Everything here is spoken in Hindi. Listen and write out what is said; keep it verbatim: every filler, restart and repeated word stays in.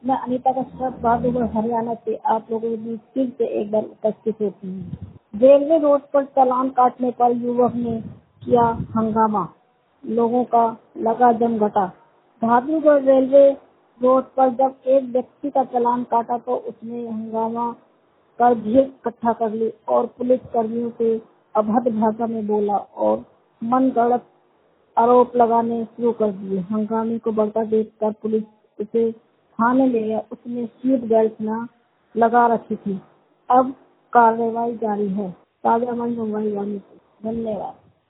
मैं अनीता कश्यप बहादुरगढ़ हरियाणा से आप लोगों के बीच फिर से एक बार उपस्थित होती हूँ। रेलवे रोड पर चालान काटने पर युवक ने किया हंगामा, लोगों का लगा जमघटा। बहादुरगढ़ रेलवे रोड पर जब एक व्यक्ति का चालान काटा तो उसने हंगामा कर भीड़ इकट्ठा कर ली और पुलिस कर्मियों से अभद्र भाषा में बोला और मनगढ़ंत आरोप लगाने शुरू कर दिए। हंगामे को बढ़ता देखकर पुलिस उसे थाने ले गया। उसने सीट बेल्ट न लगा रखी थी। अब कार्रवाई जारी है। ताजा मंच मुंबई वाली। धन्यवाद।